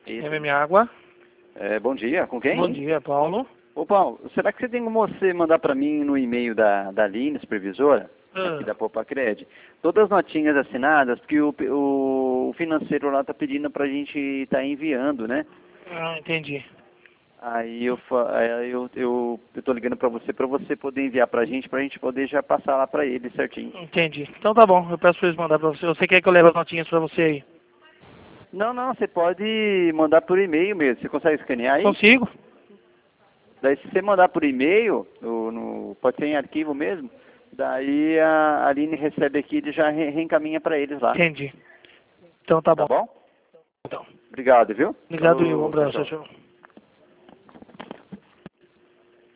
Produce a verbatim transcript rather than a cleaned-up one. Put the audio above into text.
Isso. M M Água. É, bom dia, com quem? Bom dia, Paulo. Ô Paulo, será que você tem como você mandar para mim no e-mail da, da Aline, supervisora, Ah. aqui da Popacred, todas as notinhas assinadas, porque o, o, o financeiro lá está pedindo para a gente estar tá enviando, né? Ah, entendi. Aí eu fa- aí eu eu estou ligando para você para você poder enviar para a gente, para a gente poder já passar lá para ele certinho. Entendi. Então tá bom, eu peço pra eles mandar pra você. Você quer que eu leve as notinhas pra você aí? Não, não, você pode mandar por e-mail mesmo. Você consegue escanear aí? Consigo? Daí se você mandar por e-mail, no, no- pode ser em arquivo mesmo, daí a Aline recebe aqui e já re- reencaminha para eles lá. Entendi. Então tá Tá bom. bom? Então. Obrigado, viu? Obrigado, Falou, eu. Um tchau, abraço. tchau. Tchau.